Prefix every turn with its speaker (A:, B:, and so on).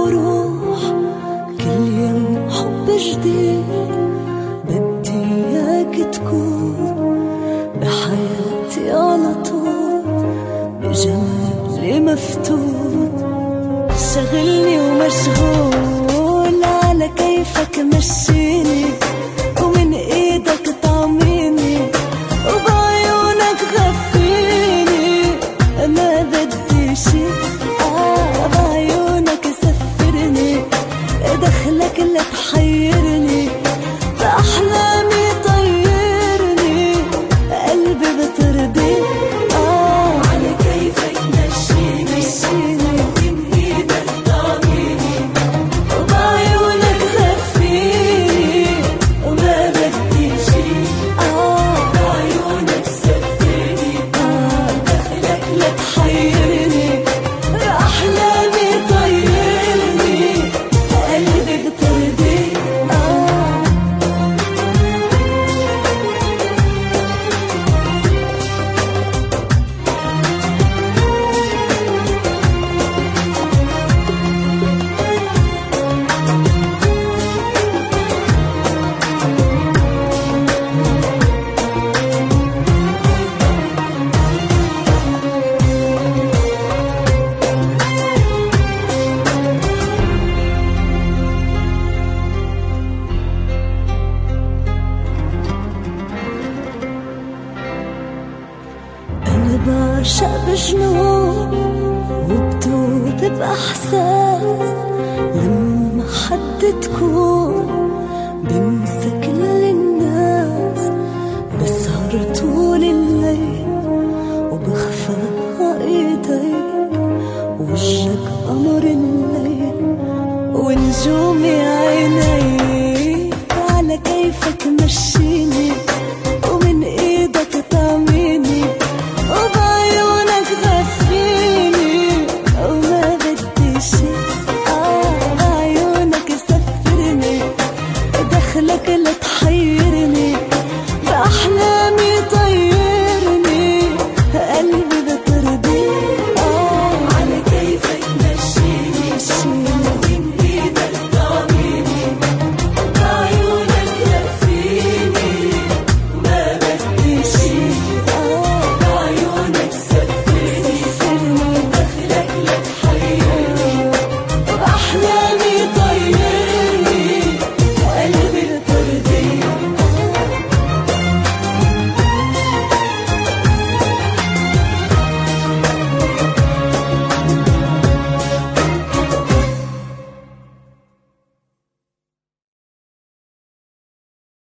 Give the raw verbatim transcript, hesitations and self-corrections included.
A: وروح كل يوم حب جديد. بدي اياك تكون بحياتي على طول، بجمالي مفتون، شغلني ومشغول على كيفك مشيني، ومن ايدك طعميني، وبعيونك غفيني، ما بدي شي آه بعيونك سفرني، دخلك لا تحيرني، بأحلامي طيرني، قلبي بترضي آه على كيفك مشيني، مشيني ومن ايدك طعميني، وبعيونك غفيني، وما بدي شي آه بعيونك سفرني، آه دخلك لا تحيرني، بأحلامي طيرني، قلبي بترضي آه. أنا بعشق بجنون وبدوب بإحساس، لما حد تكون بنسى كل الناس، بسهر طول الليل وبخفى ايديك، وجهك قمر الليل ونجومي